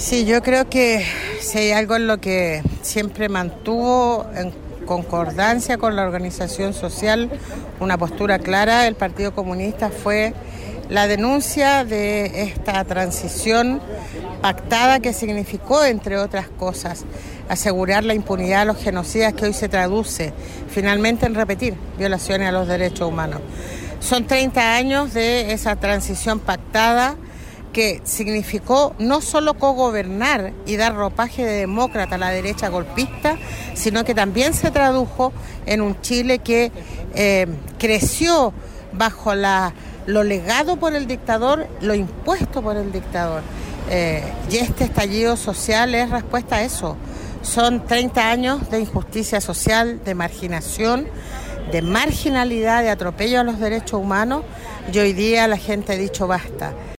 Sí, yo creo que si hay algo en lo que siempre mantuvo en concordancia con la organización social una postura clara, el Partido Comunista, fue la denuncia de esta transición pactada que significó, entre otras cosas, asegurar la impunidad a los genocidas, que hoy se traduce finalmente en repetir violaciones a los derechos humanos. Son 30 años de esa transición pactada que significó no solo cogobernar y dar ropaje de demócrata a la derecha golpista, sino que también se tradujo en un Chile que creció bajo lo legado por el dictador, lo impuesto por el dictador. Y este estallido social es respuesta a eso. Son 30 años de injusticia social, de marginación, de marginalidad, de atropello a los derechos humanos, y hoy día la gente ha dicho basta.